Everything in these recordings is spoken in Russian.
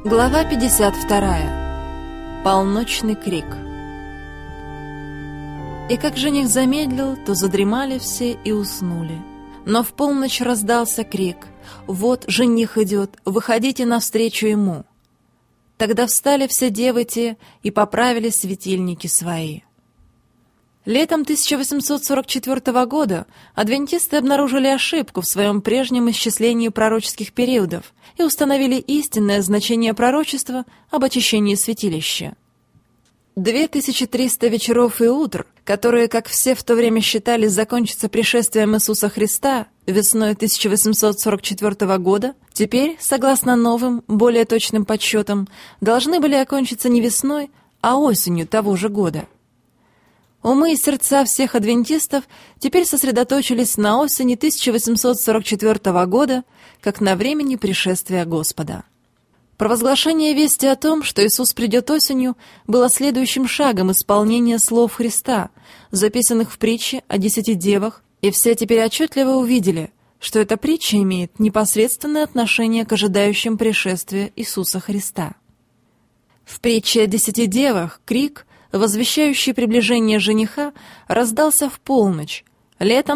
Глава 52. Полночный крик. И как жених замедлил, то задремали все и уснули. Но в полночь раздался крик: «Вот жених идет, выходите навстречу ему!» Тогда встали все девы те и поправили светильники свои. Летом 1844 года адвентисты обнаружили ошибку в своем прежнем исчислении пророческих периодов и установили истинное значение пророчества об очищении святилища. 2300 вечеров и утр, которые, как все в то время считали, закончатся пришествием Иисуса Христа весной 1844 года, теперь, согласно новым, более точным подсчетам, должны были окончиться не весной, а осенью того же года. Умы и сердца всех адвентистов теперь сосредоточились на осени 1844 года, как на времени пришествия Господа. Провозглашение вести о том, что Иисус придет осенью, было следующим шагом исполнения слов Христа, записанных в притче о 10 девах, и все теперь отчетливо увидели, что эта притча имеет непосредственное отношение к ожидающим пришествия Иисуса Христа. В притче о 10 девах крик, возвещающий приближение жениха, раздался в полночь, летом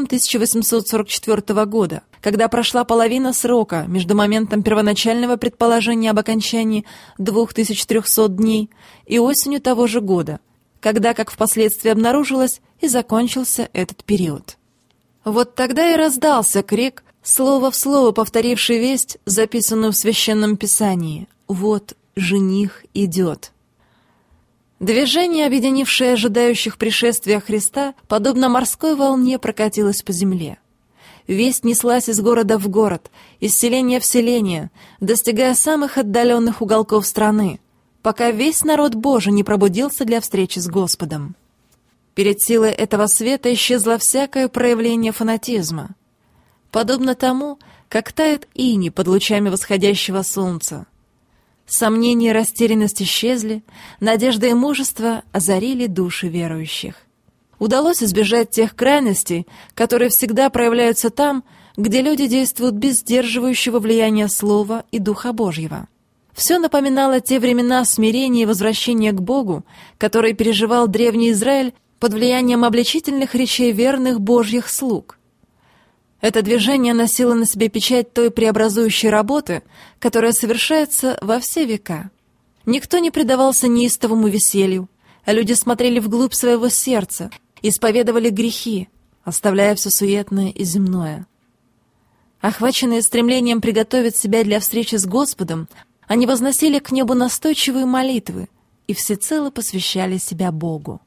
1844 года, когда прошла половина срока между моментом первоначального предположения об окончании 2300 дней и осенью того же года, когда, как впоследствии обнаружилось, и закончился этот период. Вот тогда и раздался крик, слово в слово повторивший весть, записанную в Священном Писании: «Вот жених идет». Движение, объединившее ожидающих пришествия Христа, подобно морской волне прокатилось по земле. Весть неслась из города в город, из селения в селение, достигая самых отдаленных уголков страны, пока весь народ Божий не пробудился для встречи с Господом. Перед силой этого света исчезло всякое проявление фанатизма, подобно тому, как тает иней под лучами восходящего солнца. Сомнения и растерянность исчезли, надежда и мужество озарили души верующих. Удалось избежать тех крайностей, которые всегда проявляются там, где люди действуют без сдерживающего влияния Слова и Духа Божьего. Все напоминало те времена смирения и возвращения к Богу, которые переживал древний Израиль под влиянием обличительных речей верных Божьих слуг. Это движение носило на себе печать той преобразующей работы, которая совершается во все века. Никто не предавался неистовому веселью, а люди смотрели вглубь своего сердца, исповедовали грехи, оставляя все суетное и земное. Охваченные стремлением приготовить себя для встречи с Господом, они возносили к небу настойчивые молитвы и всецело посвящали себя Богу.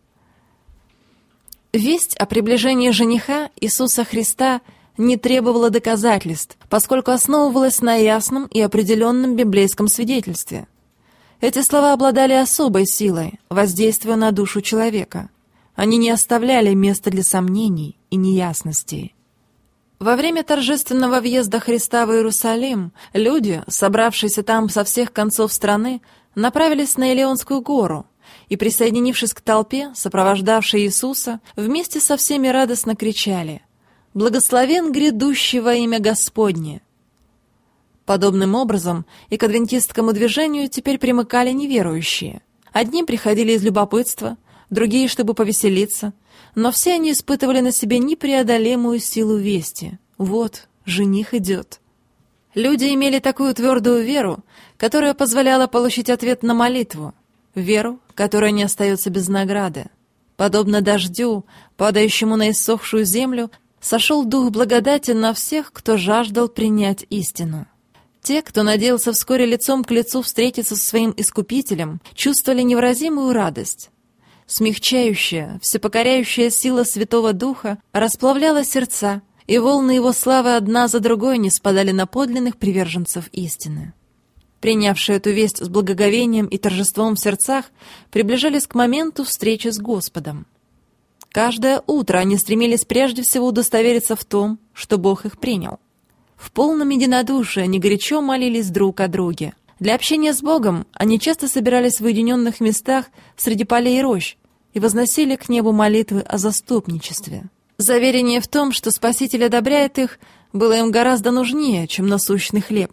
Весть о приближении жениха Иисуса Христа не требовала доказательств, поскольку основывалась на ясном и определенном библейском свидетельстве. Эти слова обладали особой силой, воздействуя на душу человека. Они не оставляли места для сомнений и неясностей. Во время торжественного въезда Христа в Иерусалим люди, собравшиеся там со всех концов страны, направились на Илионскую гору и, присоединившись к толпе, сопровождавшей Иисуса, вместе со всеми радостно кричали: «Благословен грядущий во имя Господне!» Подобным образом и к адвентистскому движению теперь примыкали неверующие. Одни приходили из любопытства, другие, чтобы повеселиться, но все они испытывали на себе непреодолимую силу вести. Вот, жених идет. Люди имели такую твердую веру, которая позволяла получить ответ на молитву, веру, которая не остается без награды. Подобно дождю, падающему на иссохшую землю, сошел дух благодати на всех, кто жаждал принять истину. Те, кто надеялся вскоре лицом к лицу встретиться со своим Искупителем, чувствовали невыразимую радость. Смягчающая, всепокоряющая сила Святого Духа расплавляла сердца, и волны его славы одна за другой не спадали на подлинных приверженцев истины. Принявшие эту весть с благоговением и торжеством в сердцах, приближались к моменту встречи с Господом. Каждое утро они стремились прежде всего удостовериться в том, что Бог их принял. В полном единодушии они горячо молились друг о друге. Для общения с Богом они часто собирались в уединенных местах среди полей и рощ и возносили к небу молитвы о заступничестве. Заверение в том, что Спаситель одобряет их, было им гораздо нужнее, чем насущный хлеб.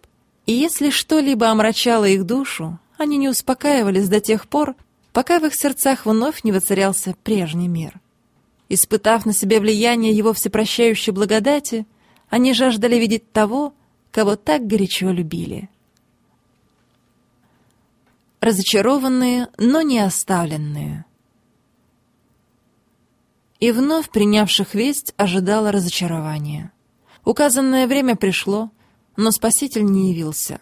И если что-либо омрачало их душу, они не успокаивались до тех пор, пока в их сердцах вновь не воцарялся прежний мир. Испытав на себе влияние его всепрощающей благодати, они жаждали видеть того, кого так горячо любили. Разочарованные, но не оставленные. И вновь принявших весть ожидало разочарование. Указанное время пришло, но Спаситель не явился.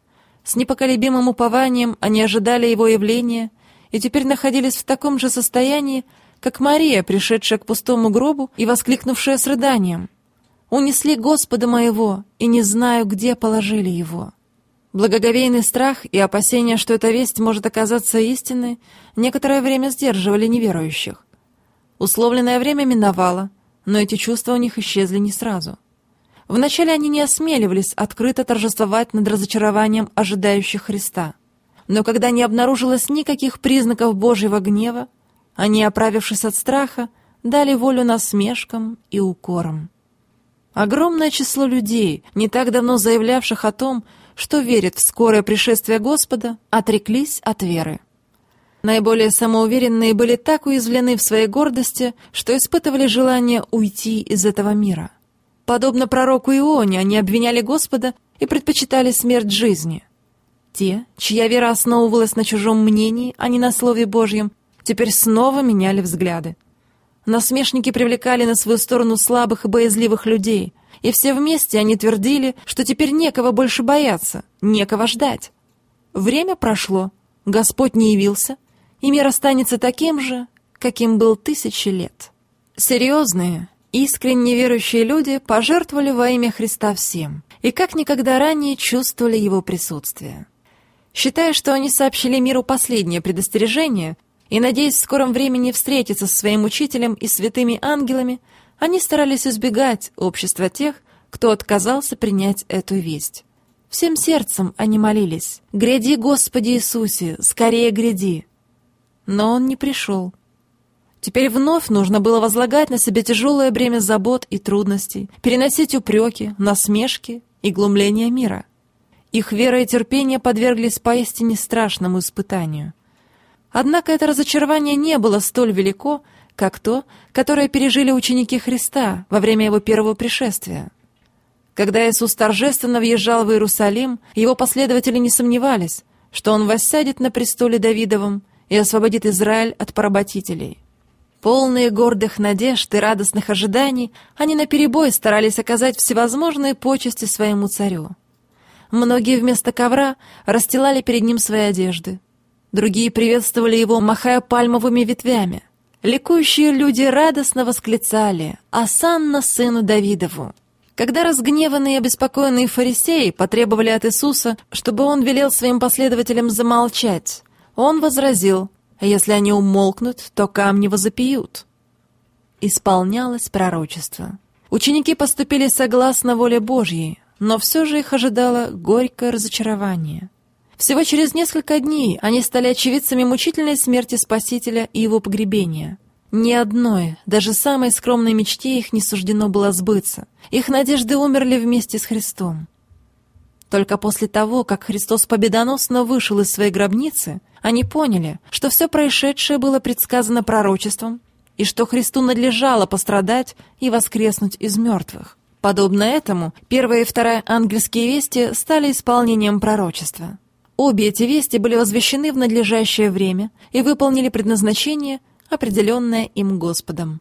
С непоколебимым упованием они ожидали его явления и теперь находились в таком же состоянии, как Мария, пришедшая к пустому гробу и воскликнувшая с рыданием: «Унесли Господа моего, и не знаю, где положили его». Благоговейный страх и опасения, что эта весть может оказаться истинной, некоторое время сдерживали неверующих. Условленное время миновало, но эти чувства у них исчезли не сразу. Вначале они не осмеливались открыто торжествовать над разочарованием ожидающих Христа. Но когда не обнаружилось никаких признаков Божьего гнева, они, оправившись от страха, дали волю насмешкам и укорам. Огромное число людей, не так давно заявлявших о том, что верят в скорое пришествие Господа, отреклись от веры. Наиболее самоуверенные были так уязвлены в своей гордости, что испытывали желание уйти из этого мира. Подобно пророку Ионе, они обвиняли Господа и предпочитали смерть жизни. Те, чья вера основывалась на чужом мнении, а не на Слове Божьем, теперь снова меняли взгляды. Насмешники привлекали на свою сторону слабых и боязливых людей, и все вместе они твердили, что теперь некого больше бояться, некого ждать. Время прошло, Господь не явился, и мир останется таким же, каким был 1000 лет. Серьезные, искренне верующие люди пожертвовали во имя Христа всем, и как никогда ранее чувствовали Его присутствие. Считая, что они сообщили миру последнее предостережение, и, надеясь в скором времени встретиться со своим учителем и святыми ангелами, они старались избегать общества тех, кто отказался принять эту весть. Всем сердцем они молились: «Гряди, Господи Иисусе, скорее гряди!» Но Он не пришел. Теперь вновь нужно было возлагать на себя тяжелое бремя забот и трудностей, переносить упреки, насмешки и глумления мира. Их вера и терпение подверглись поистине страшному испытанию. Однако это разочарование не было столь велико, как то, которое пережили ученики Христа во время Его первого пришествия. Когда Иисус торжественно въезжал в Иерусалим, Его последователи не сомневались, что Он воссядет на престоле Давидовом и освободит Израиль от поработителей. Полные гордых надежд и радостных ожиданий, они наперебой старались оказать всевозможные почести своему царю. Многие вместо ковра расстилали перед ним свои одежды. Другие приветствовали его, махая пальмовыми ветвями. Ликующие люди радостно восклицали: «Осанна сыну Давидову!». Когда разгневанные и обеспокоенные фарисеи потребовали от Иисуса, чтобы Он велел своим последователям замолчать, Он возразил: «Если они умолкнут, то камни возопьют». Исполнялось пророчество. Ученики поступили согласно воле Божьей, но все же их ожидало горькое разочарование. Всего через несколько дней они стали очевидцами мучительной смерти Спасителя и Его погребения. Ни одной, даже самой скромной мечте их не суждено было сбыться. Их надежды умерли вместе с Христом. Только после того, как Христос победоносно вышел из своей гробницы, они поняли, что все происшедшее было предсказано пророчеством, и что Христу надлежало пострадать и воскреснуть из мертвых. Подобно этому, первая и вторая ангельские вести стали исполнением пророчества. Обе эти вести были возвещены в надлежащее время и выполнили предназначение, определенное им Господом.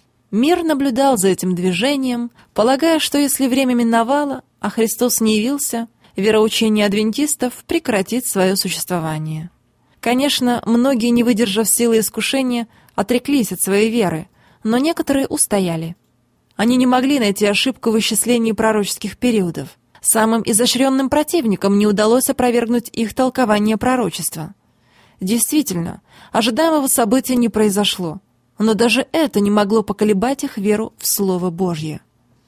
Мир наблюдал за этим движением, полагая, что если время миновало, а Христос не явился, вероучение адвентистов прекратит свое существование. Конечно, многие, не выдержав силы искушения, отреклись от своей веры, но некоторые устояли. Они не могли найти ошибку в исчислении пророческих периодов. Самым изощренным противникам не удалось опровергнуть их толкование пророчества. Действительно, ожидаемого события не произошло, но даже это не могло поколебать их веру в Слово Божье.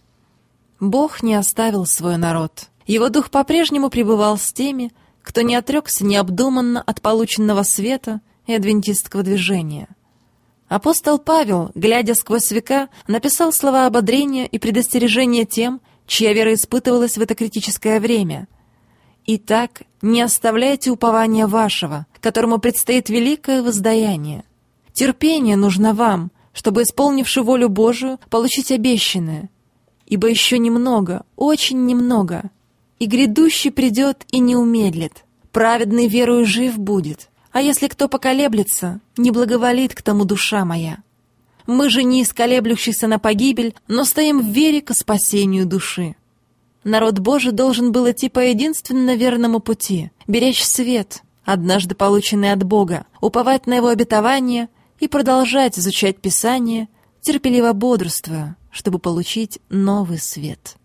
Бог не оставил свой народ. Его дух по-прежнему пребывал с теми, кто не отрекся необдуманно от полученного света и адвентистского движения. Апостол Павел, глядя сквозь века, написал слова ободрения и предостережения тем, чья вера испытывалась в это критическое время. Итак, не оставляйте упования вашего, которому предстоит великое воздаяние. Терпение нужно вам, чтобы, исполнивши волю Божию, получить обещанное. Ибо еще немного, очень немного, и грядущий придет и не умедлит. Праведный верою жив будет, а если кто поколеблется, не благоволит к тому душа моя. Мы же не из колеблющихся на погибель, но стоим в вере ко спасению души. Народ Божий должен был идти по единственно верному пути, беречь свет, однажды полученный от Бога, уповать на Его обетование и продолжать изучать Писание, терпеливо бодрствуя, чтобы получить новый свет.